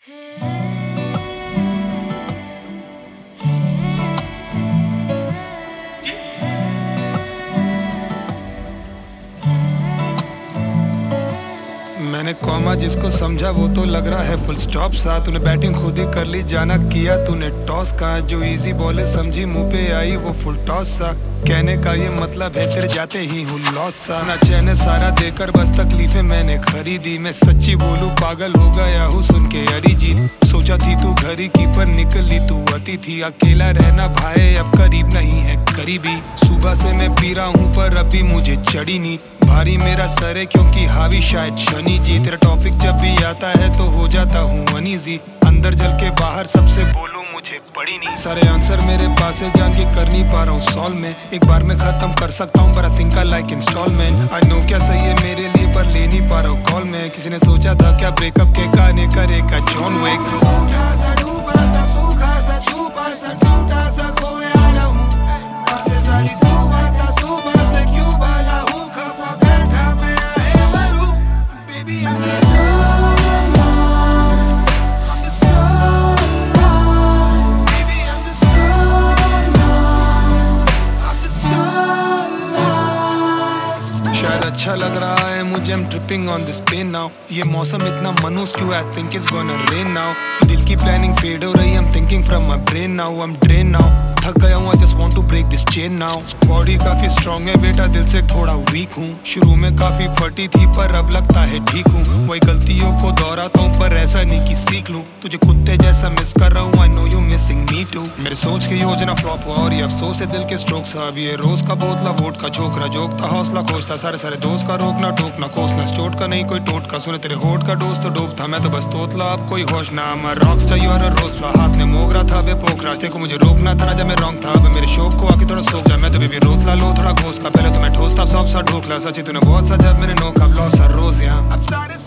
मैंने कॉमा जिसको समझा वो तो लग रहा है फुल स्टॉप सा। तूने बैटिंग खुद ही कर ली, जाना किया तूने टॉस का। जो इजी बॉले समझी मुंह पे आई वो फुल टॉस सा। कहने का ये मतलब है तेरे जाते ही हूँ लॉस सा। ना चैन सारा देकर बस तकलीफें मैंने खरीदी। मैं सच्ची बोलूं पागल हो गया हूँ सुन के अरिजीत। सोचा थी तू घर ही की पर निकली तू अति थी। अकेला रहना भाई अब करीब नहीं है करीबी। सुबह से मैं पी रहा हूँ पर अभी मुझे चढ़ी नहीं। भारी मेरा सर है क्योंकि हावी शायद शनि जी। तेरा टॉपिक जब भी आता है तो हो जाता हूँ अनईजी। अंदर जल के बाहर सबसे बोलूं मुझे पड़ी नहीं। सारे आंसर मेरे पास है जान के कर नहीं पा रहा हूँ सॉल्व में। एक बार में खत्म कर सकता हूँ पर I think I like installment. I know क्या सही है मेरे लिए पर ले नहीं पा रहा हूँ कॉल में। किसी ने सोचा था क्या ब्रेकअप के गाने करेगा जॉन विक। शायद अच्छा लग रहा है मुझे, I'm tripping on this pain now। ये मौसम इतना मनूस क्यों, I think it's gonna rain now। दिल की प्लानिंग फेड हो रही, I'm thinking from my brain now। I'm drained now, थक गया हूँ, I just want to break this chain now। Body काफी स्ट्रॉन्ग है बेटा, दिल से थोड़ा वीक हूँ। शुरू में काफी फटी थी पर अब लगता है ठीक हूँ। वही गलतियों को दोहराता हूँ पर ऐसा नहीं कि सीख लूँ। तुझे कुत्ते जैसा मिस कर रहा हूँ, I know you missing me too। मेरे सोच की योजना फ्लॉप हुआ और ये अफसोस है दिल के स्ट्रोक सा। अब ये रोज का बोतला वोट का छोकरा जोकता हौसला खोजता। सारे सारे दोस्त का रोकना टोकना कोसना, चोट का नहीं कोई टोट का। सुने तेरे होठ का डोज तो डोप था, मैं तो बस तोतला अब कोई होश ना। मैं rockstar you are a rose, हाथ में मोगरा था बे पोखराज। देखो मुझे रोकना था ना जब मैं रॉन्ग था। अब मेरे शौक को आके थोड़ा सोच जा, मैं तो बेबी रोतला लो थोड़ा घोष का। पहले तो मैं ठोसता सॉफ्ट सा ढोकला। सची तूने बहुत सा जब मेरे नोक अब लॉस हर रोज यहाँ। अब सारे